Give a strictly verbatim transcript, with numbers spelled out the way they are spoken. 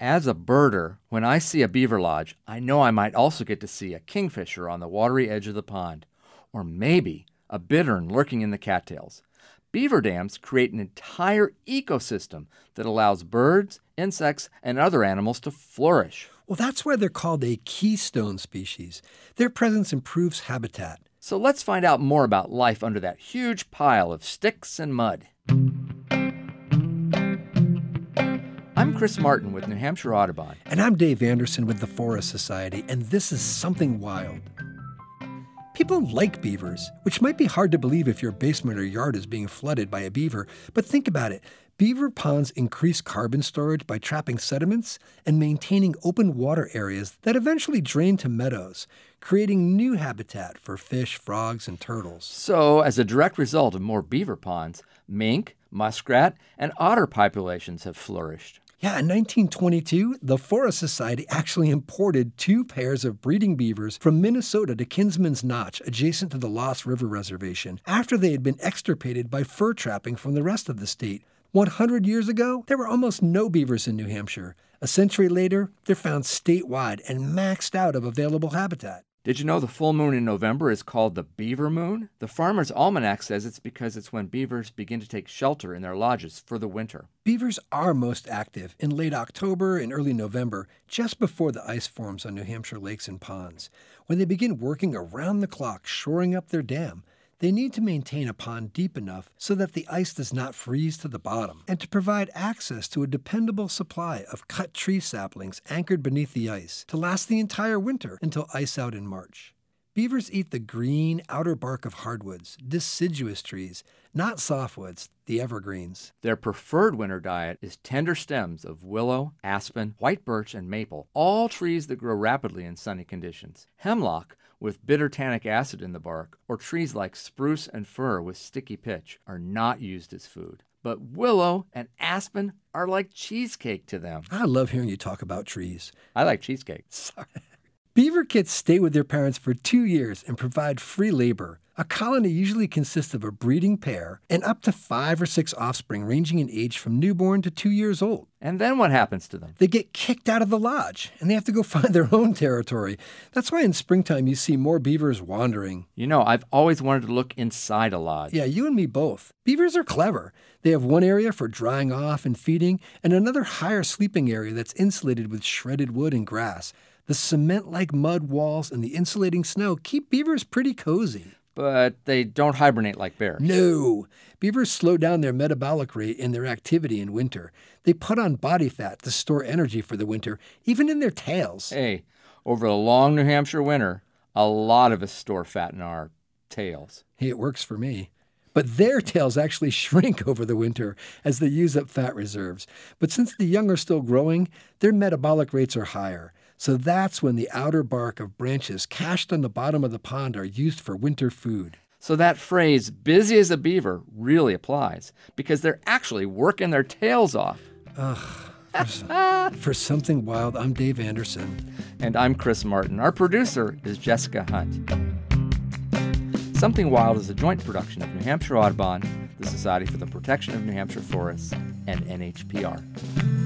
As a birder, when I see a beaver lodge, I know I might also get to see a kingfisher on the watery edge of the pond, or maybe a bittern lurking in the cattails. Beaver dams create an entire ecosystem that allows birds, insects, and other animals to flourish. Well, that's why they're called a keystone species. Their presence improves habitat. So let's find out more about life under that huge pile of sticks and mud. I'm Chris Martin with New Hampshire Audubon. And I'm Dave Anderson with the Forest Society, and this is Something Wild. People like beavers, which might be hard to believe if your basement or yard is being flooded by a beaver, but think about it. Beaver ponds increase carbon storage by trapping sediments and maintaining open water areas that eventually drain to meadows, creating new habitat for fish, frogs, and turtles. So, as a direct result of more beaver ponds, mink, muskrat, and otter populations have flourished. Yeah, in nineteen twenty-two, the Forest Society actually imported two pairs of breeding beavers from Minnesota to Kinsman's Notch, adjacent to the Lost River Reservation, after they had been extirpated by fur trapping from the rest of the state. one hundred years ago, there were almost no beavers in New Hampshire. A century later, they're found statewide and maxed out of available habitat. Did you know the full moon in November is called the beaver moon? The Farmer's Almanac says it's because it's when beavers begin to take shelter in their lodges for the winter. Beavers are most active in late October and early November, just before the ice forms on New Hampshire lakes and ponds. When they begin working around the clock shoring up their dam, they need to maintain a pond deep enough so that the ice does not freeze to the bottom, and to provide access to a dependable supply of cut tree saplings anchored beneath the ice to last the entire winter until ice out in March. Beavers eat the green outer bark of hardwoods, deciduous trees, not softwoods, the evergreens. Their preferred winter diet is tender stems of willow, aspen, white birch, and maple, all trees that grow rapidly in sunny conditions. Hemlock, with bitter tannic acid in the bark, or trees like spruce and fir with sticky pitch, are not used as food. But willow and aspen are like cheesecake to them. I love hearing you talk about trees. I like cheesecake. Sorry. Beaver kits stay with their parents for two years and provide free labor. A colony usually consists of a breeding pair and up to five or six offspring ranging in age from newborn to two years old. And then what happens to them? They get kicked out of the lodge, and they have to go find their own territory. That's why in springtime you see more beavers wandering. You know, I've always wanted to look inside a lodge. Yeah, you and me both. Beavers are clever. They have one area for drying off and feeding, and another higher sleeping area that's insulated with shredded wood and grass. The cement-like mud walls and the insulating snow keep beavers pretty cozy. But they don't hibernate like bears. No. Beavers slow down their metabolic rate and their activity in winter. They put on body fat to store energy for the winter, even in their tails. Hey, over a long New Hampshire winter, a lot of us store fat in our tails. Hey, it works for me. But their tails actually shrink over the winter as they use up fat reserves. But since the young are still growing, their metabolic rates are higher. So that's when the outer bark of branches cached on the bottom of the pond are used for winter food. So that phrase, busy as a beaver, really applies, because they're actually working their tails off. Ugh. For, for Something Wild, I'm Dave Anderson. And I'm Chris Martin. Our producer is Jessica Hunt. Something Wild is a joint production of New Hampshire Audubon, the Society for the Protection of New Hampshire Forests, and N H P R.